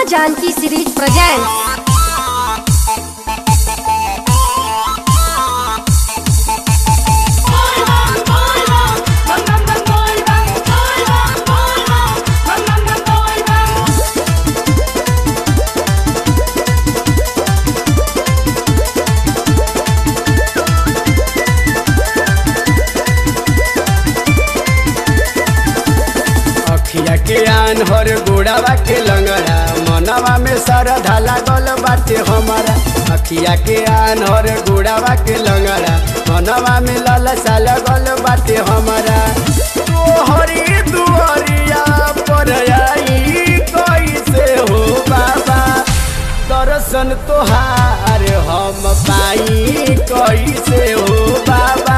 माँ Janaki series presents. अखिया के आन्हर गोड़ावा के लंगड़ा मनवा में सरधा लागल बाटे हमारा। अखिया के आन्हर गोड़ावा के लंगड़ा मनवा में ललसा लगल बाटे हमारा। तोहरी दुआरिया पर आई कैसे हो बाबा, दर्शन तोहार हम पाई कैसे हो बाबा।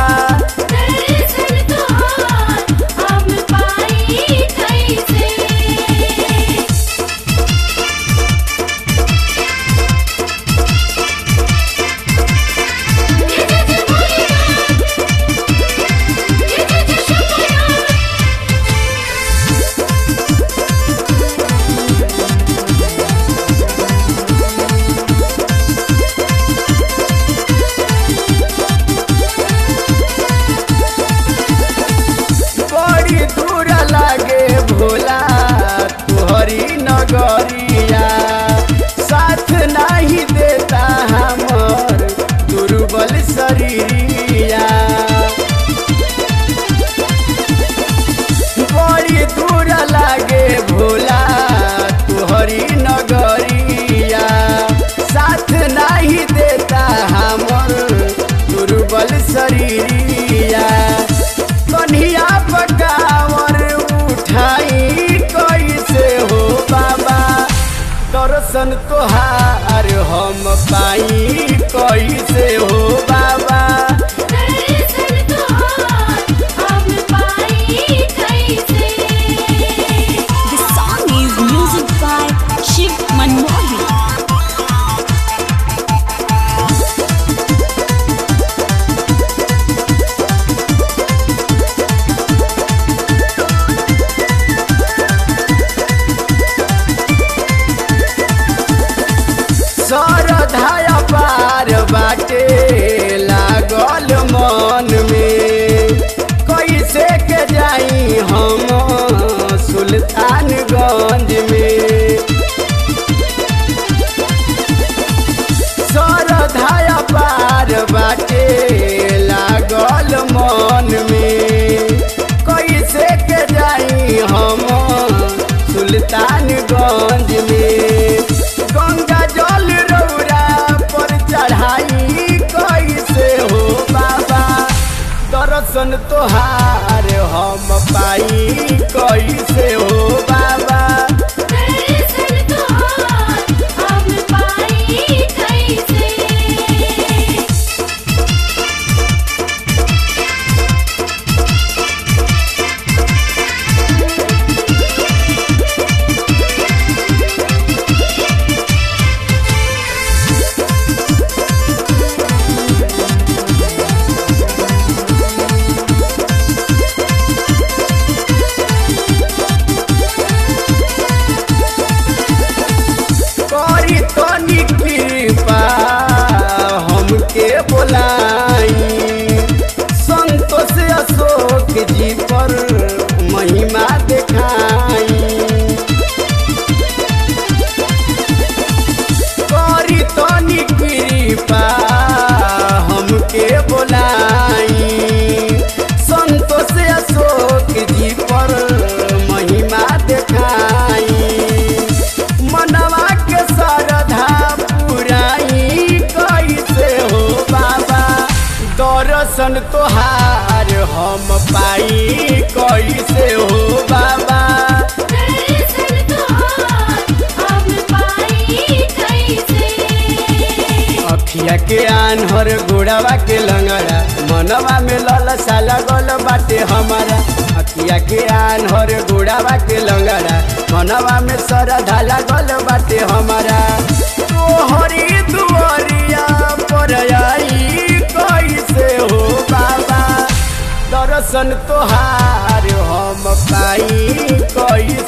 भोला तुहरी नगरिया साथ नहीं देता हमर दुर्बल शरीरिया। बड़ी दूर लागे भोला तुहरी नगरिया साथ नहीं देता हमर दुर्बल शरीरिया। कन्हिया पकावर उठाई कैसे हो बाबा, दर्शन तोहार हम पाई कैसे हो बाबा। The song is music by Shiv Manmohan. सरधाया पार बाटे लागल मन में, कैसे के जाई हम सुल्तानगंज में। सरधाया पार बाटे लागल मन में, कैसे के जाई हम सुल्तानगंज में। गंगा जल रौरा पर चढ़ाई कैसे हो बाबा, दर्शन तोहार हम पाई कैसे हो बाबा। हमके बोलाई संतोष अशोक जी पर महिमा दिखाई। करी तनी कृपा हमके बोलाई संतोष अशोक जी पर महिमा दिखाई। मनवा के सरधा पुराई कैसे हो बाबा, दर्शन तोहार हम पाई कैसे हो बाबा। अखिया के आन्हर गोड़ावा के लंगड़ा मनवा में ललसा लगल बाटे हमारा। अखिया के आन्हर गोड़ावा के लंगड़ा मनवा में सरधा लागल बाटे हमारा। तोहरी दुआरिया पर आई कैसे हो बाबा, दर्शन तोहार हम पाई कैसे